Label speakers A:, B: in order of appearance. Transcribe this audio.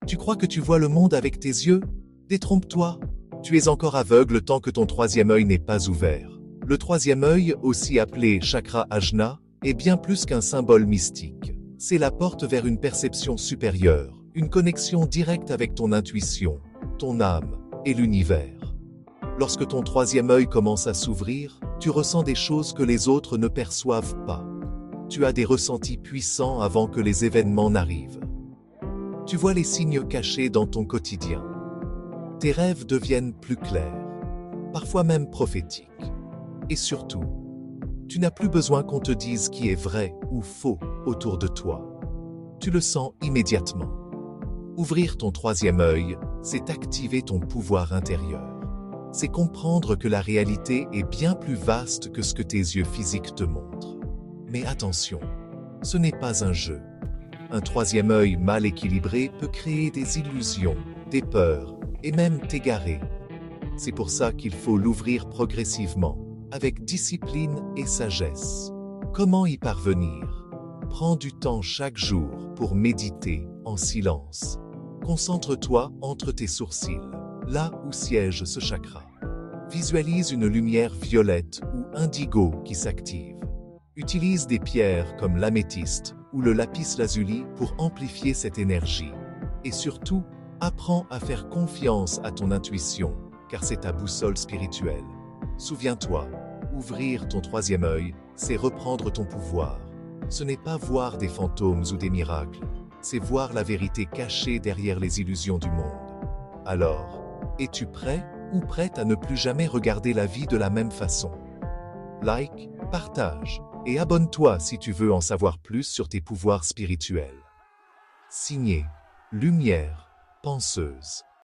A: Tu crois que tu vois le monde avec tes yeux? Détrompe-toi. Tu es encore aveugle tant que ton troisième œil n'est pas ouvert. Le troisième œil, aussi appelé chakra ajna, est bien plus qu'un symbole mystique. C'est la porte vers une perception supérieure, une connexion directe avec ton intuition, ton âme et l'univers. Lorsque ton troisième œil commence à s'ouvrir, tu ressens des choses que les autres ne perçoivent pas. Tu as des ressentis puissants avant que les événements n'arrivent. Tu vois les signes cachés dans ton quotidien. Tes rêves deviennent plus clairs, parfois même prophétiques. Et surtout, tu n'as plus besoin qu'on te dise qui est vrai ou faux autour de toi. Tu le sens immédiatement. Ouvrir ton troisième œil, c'est activer ton pouvoir intérieur. C'est comprendre que la réalité est bien plus vaste que ce que tes yeux physiques te montrent. Mais attention, ce n'est pas un jeu. Un troisième œil mal équilibré peut créer des illusions, des peurs, et même t'égarer. C'est pour ça qu'il faut l'ouvrir progressivement, avec discipline et sagesse. Comment y parvenir? Prends du temps chaque jour pour méditer en silence. Concentre-toi entre tes sourcils, là où siège ce chakra. Visualise une lumière violette ou indigo qui s'active. Utilise des pierres comme l'améthyste ou le lapis lazuli pour amplifier cette énergie. Et surtout, apprends à faire confiance à ton intuition, car c'est ta boussole spirituelle. Souviens-toi, ouvrir ton troisième œil, c'est reprendre ton pouvoir. Ce n'est pas voir des fantômes ou des miracles, c'est voir la vérité cachée derrière les illusions du monde. Alors, es-tu prêt ou prête à ne plus jamais regarder la vie de la même façon? Like, partage et abonne-toi si tu veux en savoir plus sur tes pouvoirs spirituels. Signé Lumière Penseuse.